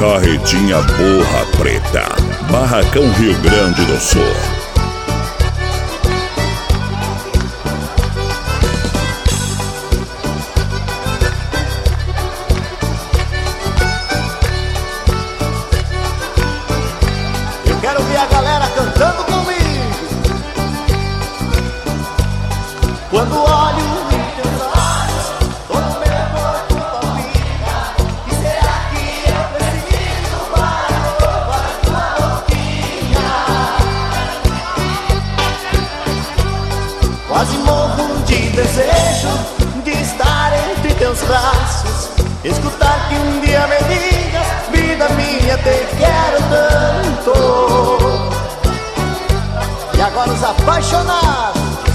Carretinha Borra Preta, Barracão, Rio Grande do Sul. Eu quero ver a galera cantando comigo. Quando olho em teus olhos, todo meu corpo palpita. Que será que eu preciso para roubar tua boquinha? Quase morro de desejo de estar entre teus braços, escutar que um dia me digas: vida minha, te quero tanto. E agora os apaixonados.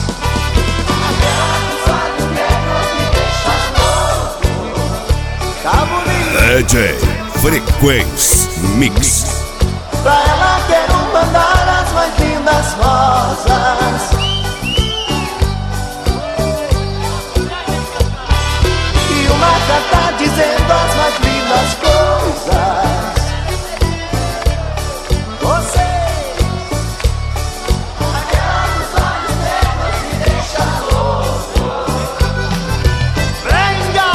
Tá bonito. DJ Frequência Mix. Pra ela quero mandar as mais lindas rosas. E uma carta dizendo as mais lindas coisas. Você, aquela dos olhos negros me deixa louco. Venga!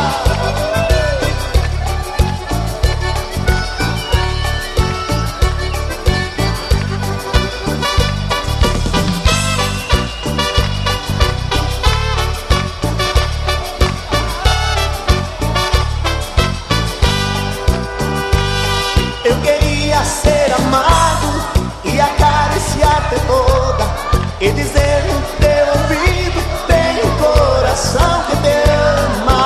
Eu queria ser amado e acariciar-te toda, e dizer no teu ouvido: tem um coração que te ama.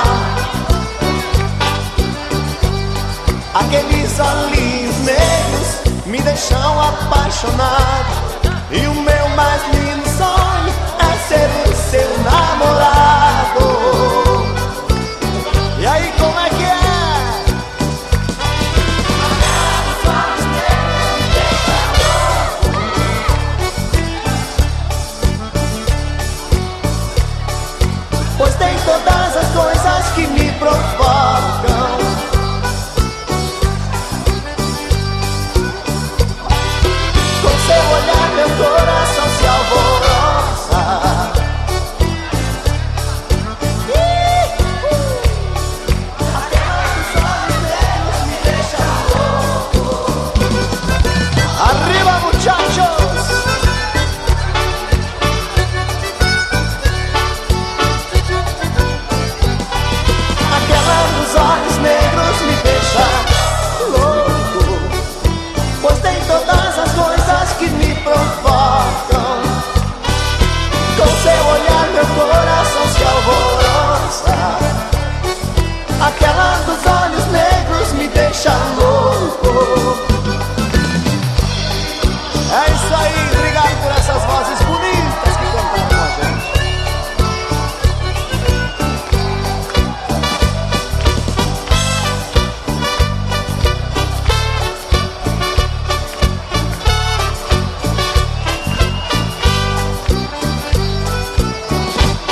Aqueles olhinhos negros me deixam apaixonado, e o meu mais